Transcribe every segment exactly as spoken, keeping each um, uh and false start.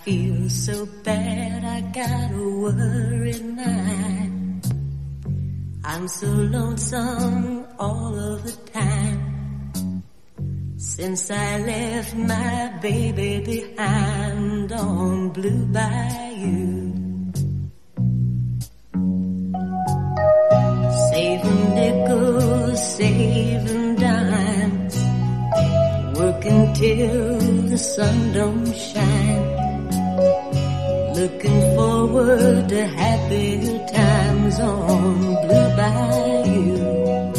feel so bad, I got a worried mind. I'm so lonesome all of the time, since I left my baby behind on Blue Bayou. Saving nickels, saving dimes, working till the sun don't shine, looking forward to happier times on Blue Bayou.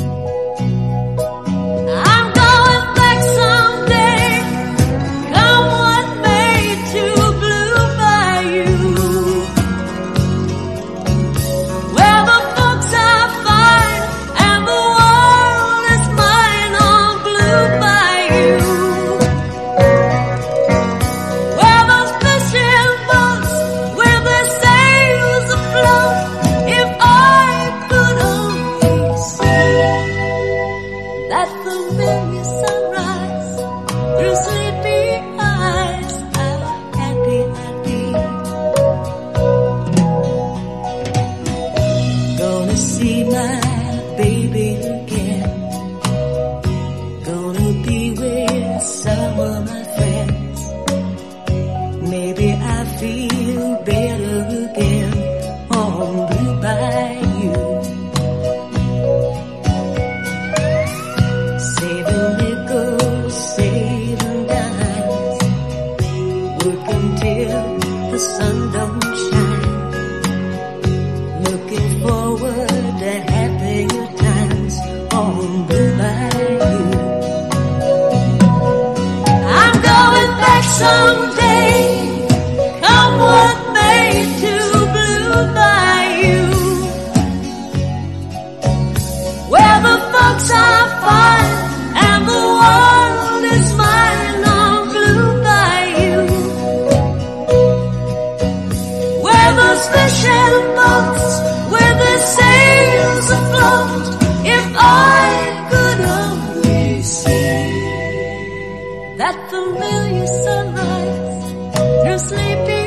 I'm going back someday, come what may, to Blue Bayou, where the folks are fine and the world is mine on Blue Bayou, where those fishing boats with their sails afloat. If I could only see that familiar sunrise through sleepy eyes, how happy I'd be. Gonna see my baby again, gonna be with some of my friends. Maybe I feel better again on Blue Bayou. Saving nickels, saving dimes, working till the sun don't shine, looking forward to happier times on Blue Bayou. I'm going back someday, come what may, to Blue Bayou, where the folks are fine and the world is mine on Blue Bayou, where those fishing boats with their sails afloat. If I could only see that familiar sunrise through sleepy